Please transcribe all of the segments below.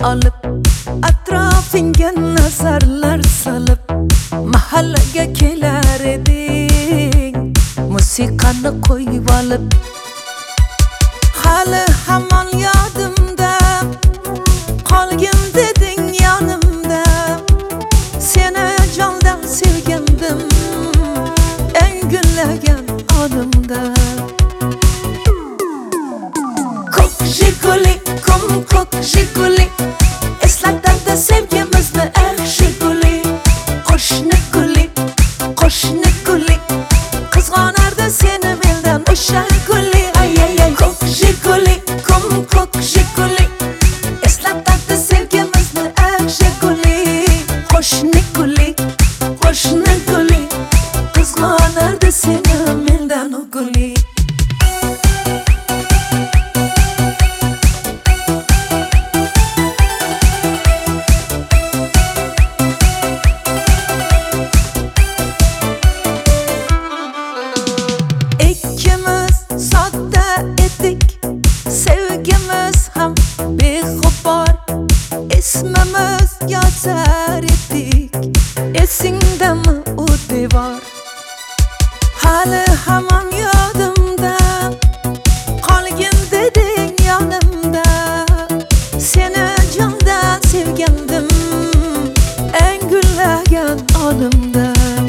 olib, atrofingga nazarlar solib, mahallaga kelar eding, musiqani qo'yib olib. Hali hamon yodimda, qolgin deding yonimda, seni jondan sevgandim, eng gullagan onimda. Ko'k Jiguli, ko'k Jiguli, eslatadi sevgimizni eng Jiguli. Qo'shni guli, qizg'onardi seni mendan o'sha guli. Ay ay ay, ko'k Jiguli, ko'k Jiguli, eslatadi sevgimizni eng Jiguli. Qo'shni guli, qizg'onardi seni mendan o guli. Sevgimiz ham beg'ubor, ismimiz yozar edik, esingdami u devor? Hali hamon yodimda, qolgin deding yonimda, seni jondan sevgandim, eng gullagan onimda.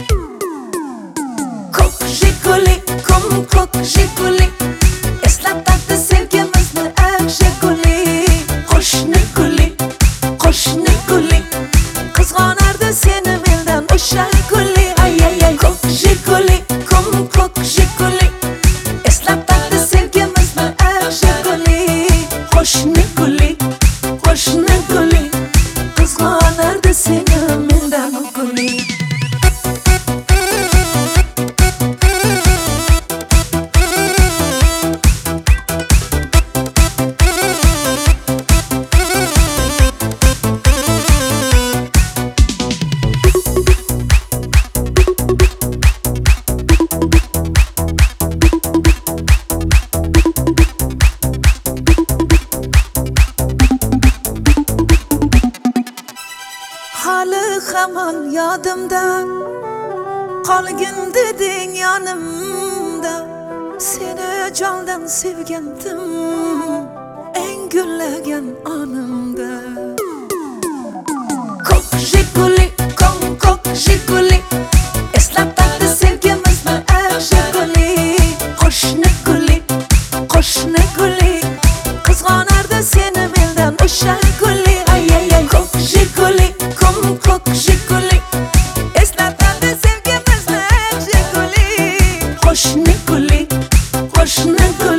Ko'k Jiguli, ko'k Jiguli, eslatadi sevgimizni eng Jiguli. Qo'shni guli, qizg'onardi seni mendan o'sha guli. Ay ay ay, ko'k Jiguli, eslatadi sevgimizni eng Jiguli. Qo'shni guli, qizg'onardi seni mendan o guli. Hali hamon yodimda, qolgin deding yonimda, seni jondan sevgandim, eng gullagan onimda. Ko'k Jiguli, eslatadi sevgimizni eng Jiguli. Qo'shni guli, qizg'onardi seni mendan o'sha guli. Ay ay ay, ko'k Jiguli, eslatadi sevgimizni eng Jiguli. Qo'shni guli,